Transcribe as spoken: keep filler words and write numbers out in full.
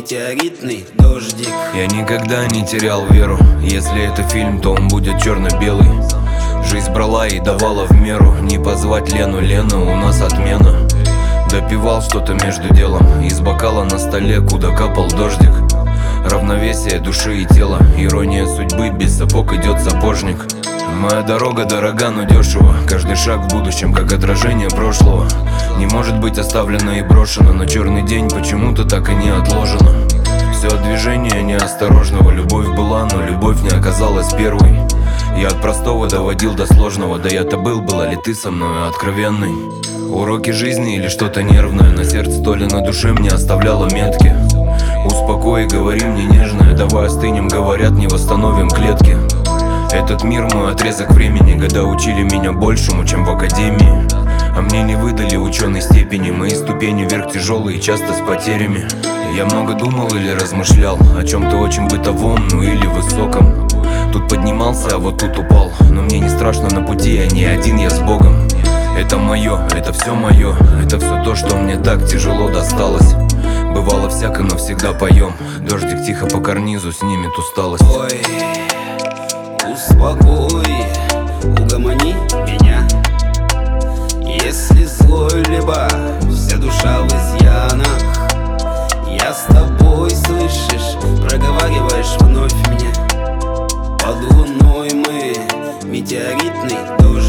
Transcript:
метеоритный дождик. Я никогда не терял веру. Если это фильм, то он будет черно-белый. Жизнь брала и давала в меру. Не позвать Лену, Лена, у нас отмена. Допивал что-то между делом из бокала на столе, куда капал дождик. Равновесие души и тела, ирония судьбы, без сапог идет сапожник. Моя дорога дорога, но дешево. Каждый шаг в будущем, как отражение прошлого. Не может быть оставлено и брошено, но черный день почему-то так и не отложено. Все от движения неосторожного. Любовь была, но любовь не оказалась первой. Я от простого доводил до сложного. Да я-то был, была ли ты со мной откровенной? Уроки жизни или что-то нервное на сердце, то ли на душе мне оставляло метки. Успокой, говори мне нежное, давай остынем, говорят, не восстановим клетки. Этот мир мой отрезок времени, года учили меня большему, чем в академии. А мне не выдали ученой степени, мои ступени вверх тяжелые, часто с потерями. Я много думал или размышлял о чем-то очень бытовом, ну или высоком. Тут поднимался, а вот тут упал, но мне не страшно на пути, я не один, я с Богом. Это мое, это все мое, это все то, что мне так тяжело досталось. Бывало всяко, но всегда поем. Дождик тихо по карнизу снимет усталость. Ой, успокой, угомони меня. Если злой, либо вся душа в изъянах, я с тобой, слышишь, проговариваешь вновь мне. Под луной мы метеоритный дождь.